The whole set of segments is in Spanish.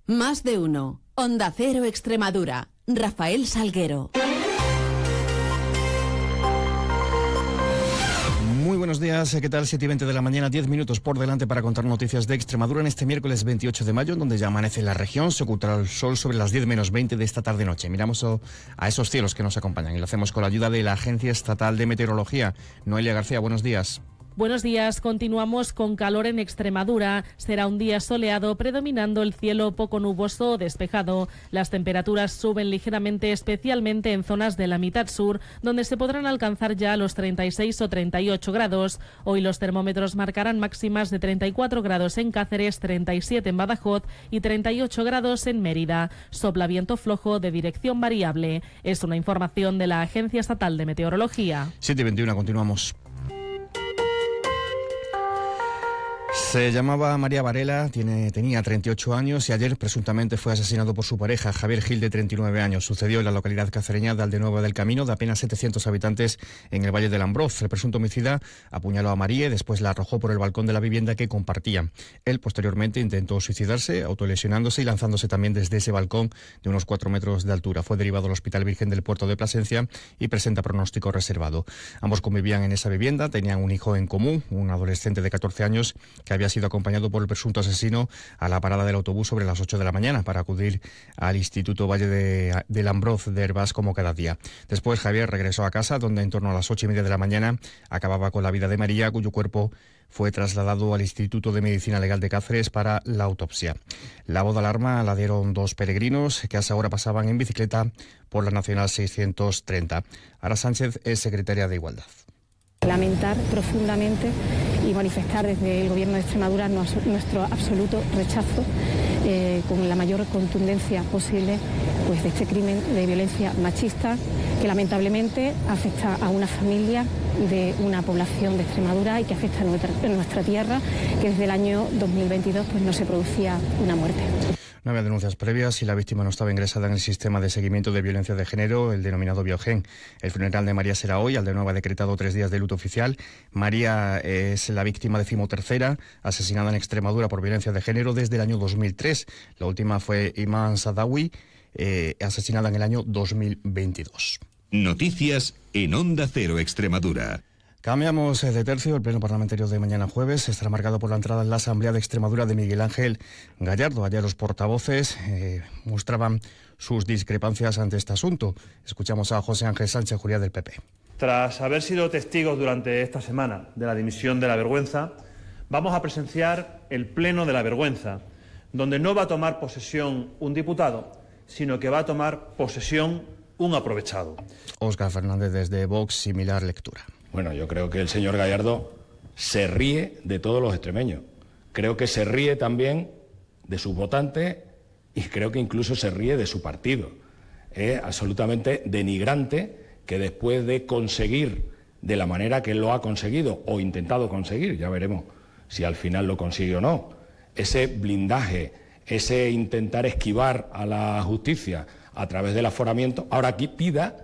Más de uno. Onda Cero Extremadura. Rafael Salguero. Muy buenos días, ¿qué tal? 7:20 de la mañana, 10 minutos por delante para contar noticias de Extremadura en este miércoles 28 de mayo, donde ya amanece la región, se ocultará el sol sobre las 10 menos 20 de esta tarde-noche. Miramos a esos cielos que nos acompañan y lo hacemos con la ayuda de la Agencia Estatal de Meteorología. Noelia García, buenos días. Buenos días, continuamos con calor en Extremadura. Será un día soleado, predominando el cielo poco nuboso o despejado. Las temperaturas suben ligeramente, especialmente en zonas de la mitad sur, donde se podrán alcanzar ya los 36 o 38 grados. Hoy los termómetros marcarán máximas de 34 grados en Cáceres, 37 en Badajoz y 38 grados en Mérida. Sopla viento flojo de dirección variable. Es una información de la Agencia Estatal de Meteorología. 7:21, continuamos. Se llamaba María Varela, tenía 38 años y ayer presuntamente fue asesinado por su pareja, Javier Gil, de 39 años. Sucedió en la localidad cacereña de Aldenueva del Camino, de apenas 700 habitantes, en el Valle del Ambroz. El presunto homicida apuñaló a María y después la arrojó por el balcón de la vivienda que compartían. Él posteriormente intentó suicidarse, autolesionándose y lanzándose también desde ese balcón de unos 4 metros de altura. Fue derivado al Hospital Virgen del Puerto de Plasencia y presenta pronóstico reservado. Ambos convivían en esa vivienda, tenían un hijo en común, un adolescente de 14 años, que había sido acompañado por el presunto asesino a la parada del autobús sobre las 8 de la mañana para acudir al Instituto Valle del Ambroz de Hervás como cada día. Después Javier regresó a casa, donde en torno a las 8:30 de la mañana acababa con la vida de María, cuyo cuerpo fue trasladado al Instituto de Medicina Legal de Cáceres para la autopsia. La voz de alarma la dieron 2 peregrinos que a esa hora pasaban en bicicleta por la Nacional 630. Ara Sánchez es secretaria de Igualdad. Lamentar profundamente y manifestar desde el Gobierno de Extremadura nuestro absoluto rechazo con la mayor contundencia posible pues, de este crimen de violencia machista que lamentablemente afecta a una familia de una población de Extremadura y que afecta a nuestra tierra, que desde el año 2022 pues, no se producía una muerte. No había denuncias previas y la víctima no estaba ingresada en el sistema de seguimiento de violencia de género, el denominado Biogen. El funeral de María será hoy. Aldenueva ha decretado 3 días de luto oficial. María es la víctima 13ª, asesinada en Extremadura por violencia de género desde el año 2003. La última fue Iman Sadawi, asesinada en el año 2022. Noticias en Onda Cero Extremadura. Cambiamos de tercio. El pleno parlamentario de mañana jueves estará marcado por la entrada en la Asamblea de Extremadura de Miguel Ángel Gallardo. Ayer los portavoces mostraban sus discrepancias ante este asunto. Escuchamos a José Ángel Sánchez Juliá del PP. Tras haber sido testigos durante esta semana de la dimisión de la vergüenza, vamos a presenciar el pleno de la vergüenza, donde no va a tomar posesión un diputado, sino que va a tomar posesión un aprovechado. Óscar Fernández desde Vox, similar lectura. Bueno, yo creo que el señor Gallardo se ríe de todos los extremeños. Creo que se ríe también de sus votantes y creo que incluso se ríe de su partido. Es absolutamente denigrante que después de conseguir de la manera que lo ha conseguido o intentado conseguir, ya veremos si al final lo consigue o no, ese blindaje, ese intentar esquivar a la justicia a través del aforamiento, ahora aquí pida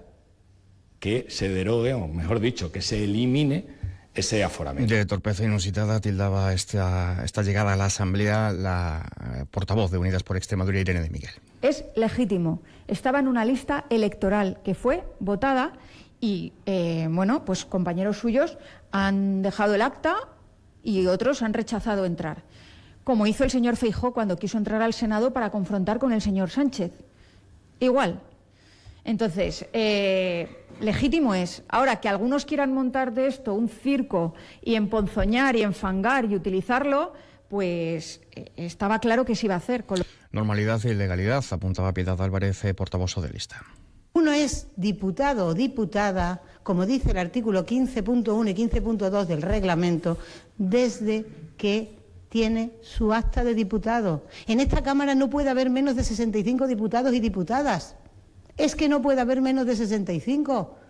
que se derogue, o mejor dicho, que se elimine ese aforamiento. De torpeza inusitada tildaba esta llegada a la Asamblea la portavoz de Unidas por Extremadura, Irene de Miguel. Es legítimo. Estaba en una lista electoral que fue votada y, pues compañeros suyos han dejado el acta y otros han rechazado entrar. Como hizo el señor Feijóo cuando quiso entrar al Senado para confrontar con el señor Sánchez. Igual. Entonces, legítimo es. Ahora, que algunos quieran montar de esto un circo y emponzoñar y enfangar y utilizarlo, pues estaba claro que se iba a hacer. Normalidad y legalidad, apuntaba Piedad Álvarez, portavoz socialista. Uno es diputado o diputada, como dice el artículo 15.1 y 15.2 del reglamento, desde que tiene su acta de diputado. En esta Cámara no puede haber menos de 65 diputados y diputadas. Es que no puede haber menos de 65.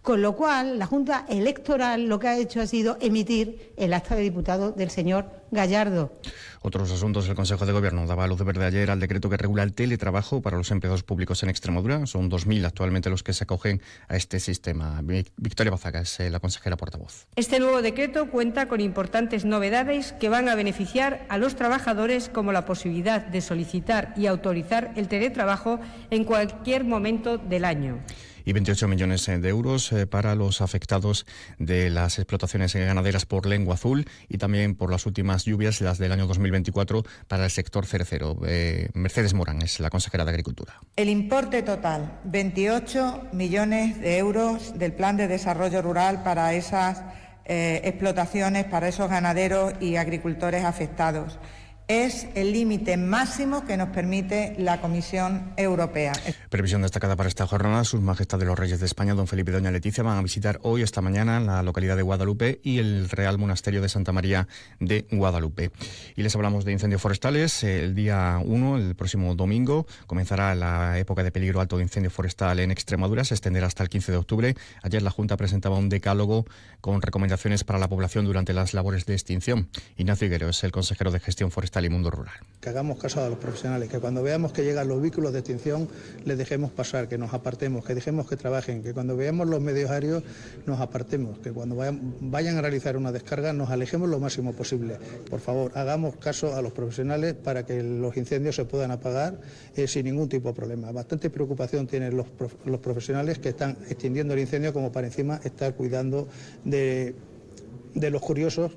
Con lo cual, la Junta Electoral lo que ha hecho ha sido emitir el acta de diputado del señor Gallardo. Otros asuntos. El Consejo de Gobierno daba luz verde ayer al decreto que regula el teletrabajo para los empleados públicos en Extremadura. Son 2.000 actualmente los que se acogen a este sistema. Victoria Bazaga es la consejera portavoz. Este nuevo decreto cuenta con importantes novedades que van a beneficiar a los trabajadores, como la posibilidad de solicitar y autorizar el teletrabajo en cualquier momento del año. Y 28 millones de euros para los afectados de las explotaciones ganaderas por lengua azul y también por las últimas lluvias, las del año 2024, para el sector cerecero. Mercedes Morán es la consejera de Agricultura. El importe total, 28 millones de euros del Plan de Desarrollo Rural para esas explotaciones, para esos ganaderos y agricultores afectados. Es el límite máximo que nos permite la Comisión Europea. Previsión destacada para esta jornada. Sus Majestades los Reyes de España, don Felipe y doña Leticia, van a visitar hoy, esta mañana, la localidad de Guadalupe y el Real Monasterio de Santa María de Guadalupe. Y les hablamos de incendios forestales. El día 1, el próximo domingo, comenzará la época de peligro alto de incendio forestal en Extremadura. Se extenderá hasta el 15 de octubre. Ayer la Junta presentaba un decálogo con recomendaciones para la población durante las labores de extinción. Ignacio Higuero es el consejero de Gestión Forestal y Mundo Rural. Que hagamos caso a los profesionales, que cuando veamos que llegan los vehículos de extinción les dejemos pasar, que nos apartemos, que dejemos que trabajen, que cuando veamos los medios aéreos nos apartemos, que cuando vayan a realizar una descarga nos alejemos lo máximo posible. Por favor, hagamos caso a los profesionales para que los incendios se puedan apagar sin ningún tipo de problema. Bastante preocupación tienen los profesionales que están extinguiendo el incendio como para encima estar cuidando de los curiosos.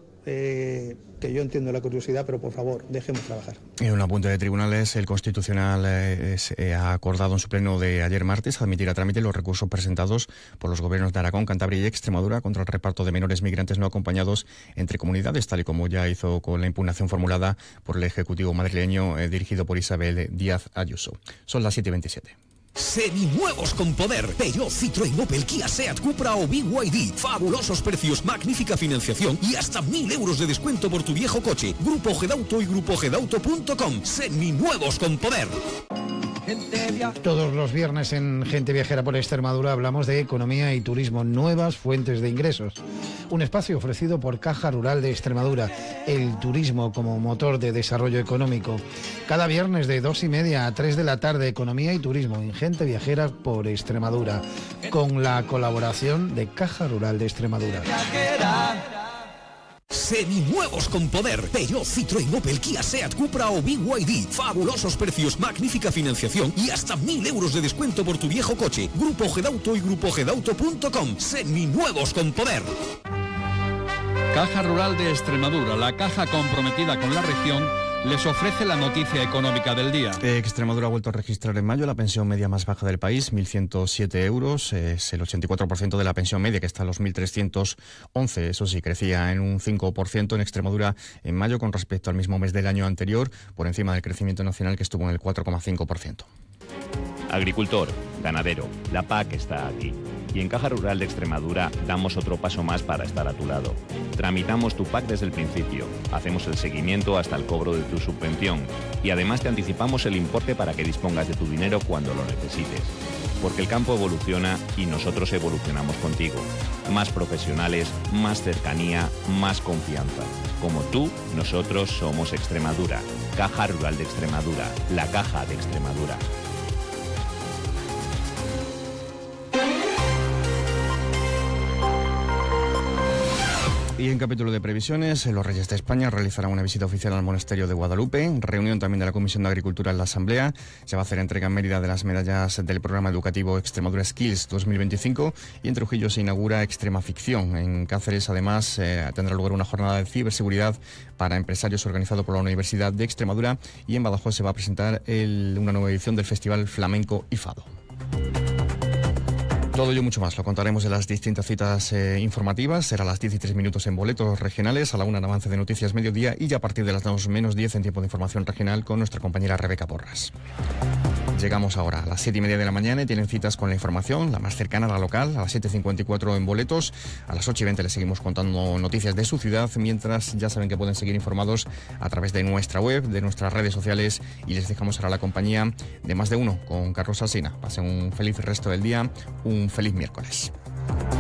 Que yo entiendo la curiosidad, pero por favor, dejemos trabajar. En un apunte de tribunales, el Constitucional ha acordado en su pleno de ayer martes admitir a trámite los recursos presentados por los gobiernos de Aragón, Cantabria y Extremadura contra el reparto de menores migrantes no acompañados entre comunidades, tal y como ya hizo con la impugnación formulada por el Ejecutivo madrileño dirigido por Isabel Díaz Ayuso. Son las 7:27. Seminuevos con poder. Peugeot, Citroën, Opel, Kia, Seat, Cupra o BYD. Fabulosos precios, magnífica financiación y hasta 1.000 euros de descuento por tu viejo coche. Grupo Gedauto y grupogedauto.com. Seminuevos con poder. Todos los viernes en Gente Viajera por Extremadura hablamos de economía y turismo, nuevas fuentes de ingresos. Un espacio ofrecido por Caja Rural de Extremadura, el turismo como motor de desarrollo económico. Cada viernes de 2:30 a 3 de la tarde, economía y turismo en Gente Viajera por Extremadura, con la colaboración de Caja Rural de Extremadura. Seminuevos con poder. Peugeot, Citroën, Opel, Kia, Seat, Cupra o BYD. Fabulosos precios, magnífica financiación y hasta 1.000 euros de descuento por tu viejo coche. Grupo Gedauto y grupogedauto.com. Seminuevos con poder. Caja Rural de Extremadura, la caja comprometida con la región, les ofrece la noticia económica del día. Extremadura ha vuelto a registrar en mayo la pensión media más baja del país, 1.107 euros. Es el 84% de la pensión media, que está a los 1.311. Eso sí, crecía en un 5% en Extremadura en mayo con respecto al mismo mes del año anterior, por encima del crecimiento nacional, que estuvo en el 4,5%. Agricultor, ganadero, la PAC está aquí. Y en Caja Rural de Extremadura damos otro paso más para estar a tu lado. Tramitamos tu PAC desde el principio, hacemos el seguimiento hasta el cobro de tu subvención y además te anticipamos el importe para que dispongas de tu dinero cuando lo necesites. Porque el campo evoluciona y nosotros evolucionamos contigo. Más profesionales, más cercanía, más confianza. Como tú, nosotros somos Extremadura. Caja Rural de Extremadura, la Caja de Extremadura. Y en capítulo de previsiones, los Reyes de España realizarán una visita oficial al Monasterio de Guadalupe, reunión también de la Comisión de Agricultura en la Asamblea, se va a hacer entrega en Mérida de las medallas del programa educativo Extremadura Skills 2025 y en Trujillo se inaugura Extrema Ficción. En Cáceres, además, tendrá lugar una jornada de ciberseguridad para empresarios organizado por la Universidad de Extremadura y en Badajoz se va a presentar una nueva edición del Festival Flamenco y Fado. Todo ello y mucho más lo contaremos en las distintas citas informativas. Será a las 10 y 3 minutos en boletos regionales, a la 1 en avance de noticias mediodía y ya a partir de las 2 menos 10 en tiempo de información regional con nuestra compañera Rebeca Porras. Llegamos ahora a las 7:30 de la mañana y tienen citas con la información, la más cercana a la local, a las 7:54 en boletos. A las 8:20 les seguimos contando noticias de su ciudad, mientras ya saben que pueden seguir informados a través de nuestra web, de nuestras redes sociales y les dejamos ahora la compañía de Más de Uno con Carlos Alsina. Pasen un feliz resto del día, un feliz miércoles.